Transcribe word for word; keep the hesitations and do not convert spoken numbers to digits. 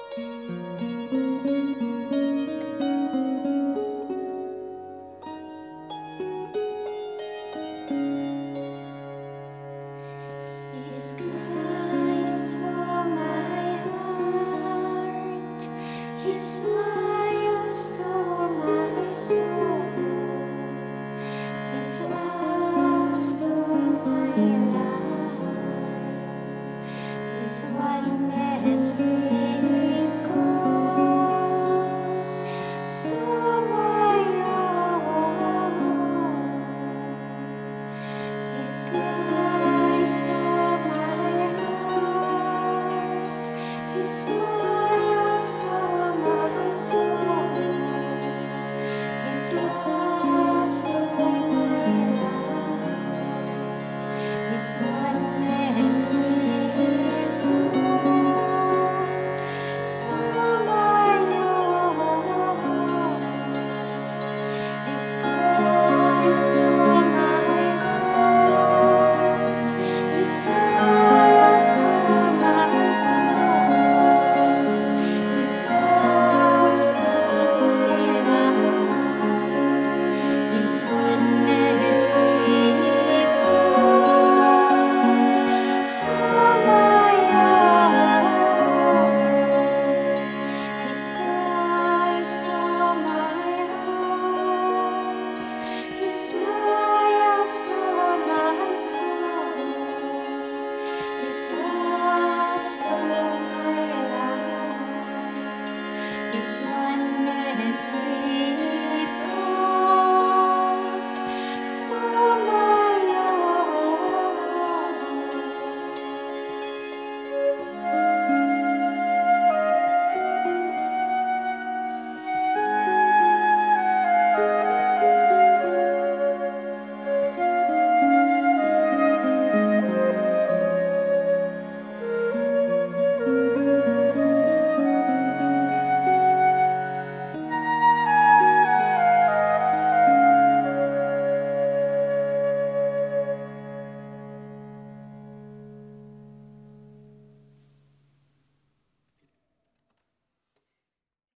Is Christ for my heart, His smiles for my soul, His love stole my life, His oneness with God stole my all. His Christ for my heart, His smiles for my soul, His love stole my life, His oneness with God stole my all. His Christ for my heart, His